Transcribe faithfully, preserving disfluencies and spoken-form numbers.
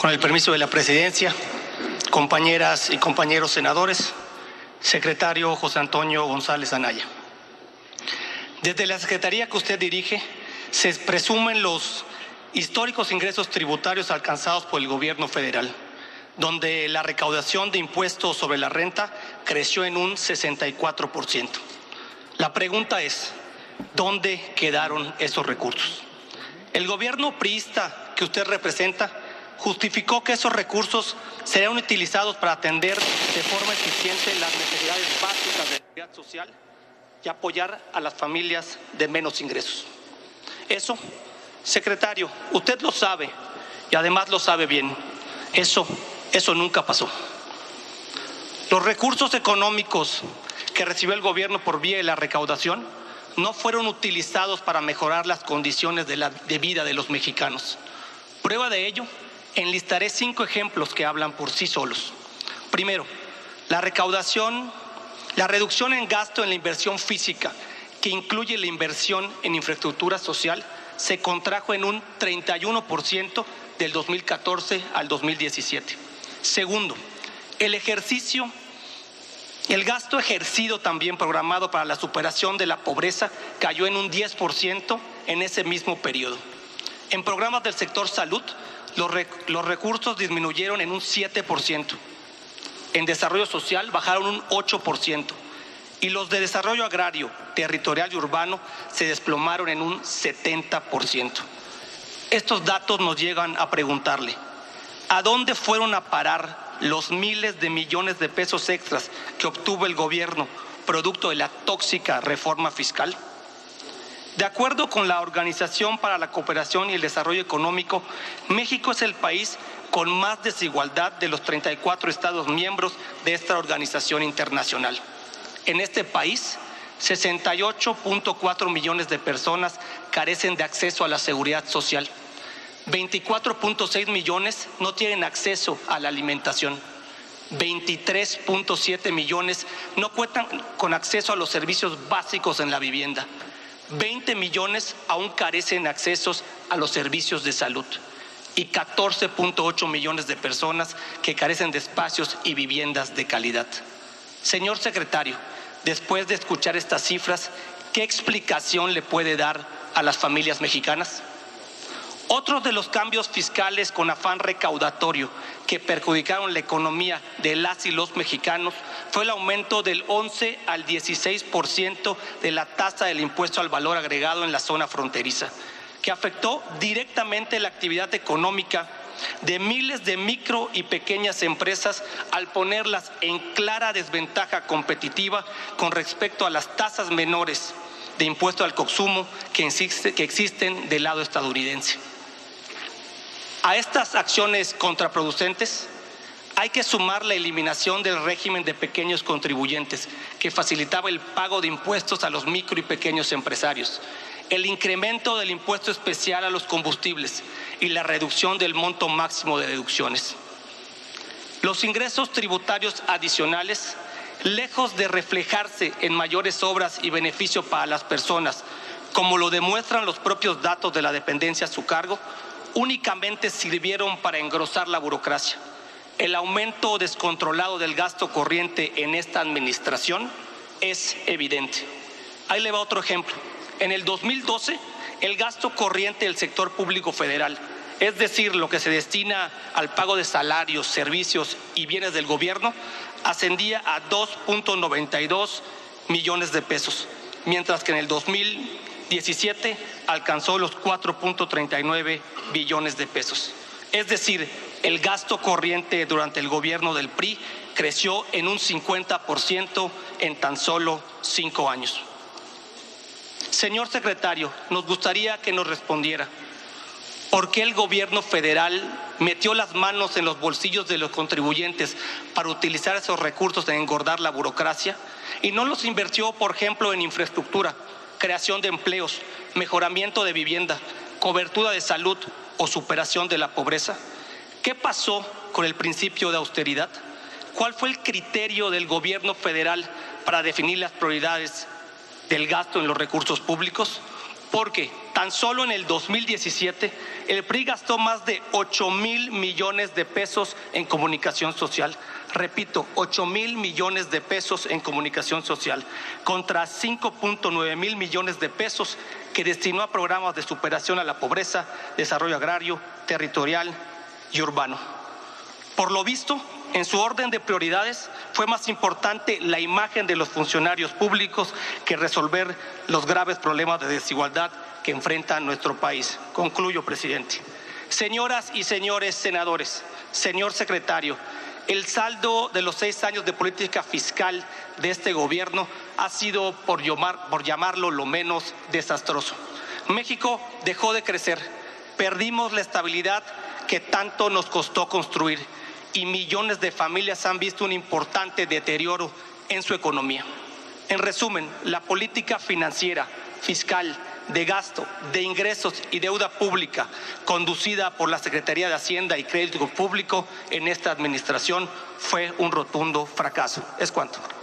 Con el permiso de la presidencia, compañeras y compañeros senadores, secretario José Antonio González Anaya. Desde la Secretaría que usted dirige, se presumen los históricos ingresos tributarios alcanzados por el gobierno federal, donde la recaudación de impuestos sobre la renta creció en un sesenta y cuatro por ciento. La pregunta es, ¿dónde quedaron esos recursos? El gobierno priista que usted representa justificó que esos recursos serían utilizados para atender de forma eficiente las necesidades básicas de la seguridad social y apoyar a las familias de menos ingresos. Eso, secretario, usted lo sabe y además lo sabe bien. Eso, eso nunca pasó. Los recursos económicos que recibió el gobierno por vía de la recaudación no fueron utilizados para mejorar las condiciones de, la, de vida de los mexicanos. Prueba de ello, enlistaré cinco ejemplos que hablan por sí solos. Primero, la recaudación, la reducción en gasto en la inversión física, que incluye la inversión en infraestructura social, se contrajo en un treinta y uno por ciento del dos mil catorce al dos mil diecisiete. Segundo, el ejercicio, el gasto ejercido también programado para la superación de la pobreza cayó en un diez por ciento en ese mismo periodo. En programas del sector salud, los, rec los recursos disminuyeron en un siete por ciento. En desarrollo social bajaron un ocho por ciento. Y los de desarrollo agrario, territorial y urbano se desplomaron en un setenta por ciento. Estos datos nos llegan a preguntarle, ¿a dónde fueron a parar los miles de millones de pesos extras que obtuvo el gobierno producto de la tóxica reforma fiscal? De acuerdo con la Organización para la Cooperación y el Desarrollo Económico, México es el país con más desigualdad de los treinta y cuatro estados miembros de esta organización internacional. En este país, sesenta y ocho punto cuatro millones de personas carecen de acceso a la seguridad social. veinticuatro punto seis millones no tienen acceso a la alimentación. veintitrés punto siete millones no cuentan con acceso a los servicios básicos en la vivienda. veinte millones aún carecen de accesos a los servicios de salud. Y catorce punto ocho millones de personas que carecen de espacios y viviendas de calidad. Señor secretario, después de escuchar estas cifras, ¿qué explicación le puede dar a las familias mexicanas? Otro de los cambios fiscales con afán recaudatorio que perjudicaron la economía de las y los mexicanos fue el aumento del once al dieciséis por ciento de la tasa del impuesto al valor agregado en la zona fronteriza, que afectó directamente la actividad económica de miles de micro y pequeñas empresas al ponerlas en clara desventaja competitiva con respecto a las tasas menores de impuesto al consumo que, existe, que existen del lado estadounidense. A estas acciones contraproducentes hay que sumar la eliminación del régimen de pequeños contribuyentes que facilitaba el pago de impuestos a los micro y pequeños empresarios, el incremento del impuesto especial a los combustibles y la reducción del monto máximo de deducciones. Los ingresos tributarios adicionales, lejos de reflejarse en mayores obras y beneficio para las personas, como lo demuestran los propios datos de la dependencia a su cargo, únicamente sirvieron para engrosar la burocracia. El aumento descontrolado del gasto corriente en esta administración es evidente. Ahí le va otro ejemplo. En el dos mil doce, el gasto corriente del sector público federal, es decir, lo que se destina al pago de salarios, servicios y bienes del gobierno, ascendía a dos punto noventa y dos millones de pesos, mientras que en el dos mil diecisiete alcanzó los cuatro punto treinta y nueve billones de pesos. Es decir, el gasto corriente durante el gobierno del P R I creció en un cincuenta por ciento en tan solo cinco años. Señor secretario, nos gustaría que nos respondiera por qué el gobierno federal metió las manos en los bolsillos de los contribuyentes para utilizar esos recursos en engordar la burocracia y no los invirtió, por ejemplo, en infraestructura, creación de empleos, mejoramiento de vivienda, cobertura de salud o superación de la pobreza. ¿Qué pasó con el principio de austeridad? ¿Cuál fue el criterio del gobierno federal para definir las prioridades del gasto en los recursos públicos? Porque tan solo en el dos mil diecisiete, el P R I gastó más de ocho mil millones de pesos en comunicación social. Repito, ocho mil millones de pesos en comunicación social, contra cinco punto nueve mil millones de pesos que destinó a programas de superación a la pobreza, desarrollo agrario, territorial y urbano. Por lo visto, en su orden de prioridades, fue más importante la imagen de los funcionarios públicos que resolver los graves problemas de desigualdad que enfrenta nuestro país. Concluyo, presidente. Señoras y señores senadores, señor secretario, el saldo de los seis años de política fiscal de este gobierno ha sido, por, llamar, por llamarlo, lo menos desastroso. México dejó de crecer, perdimos la estabilidad que tanto nos costó construir y millones de familias han visto un importante deterioro en su economía. En resumen, la política financiera, fiscal, de gasto, de ingresos y deuda pública conducida por la Secretaría de Hacienda y Crédito Público en esta administración fue un rotundo fracaso. Es cuanto.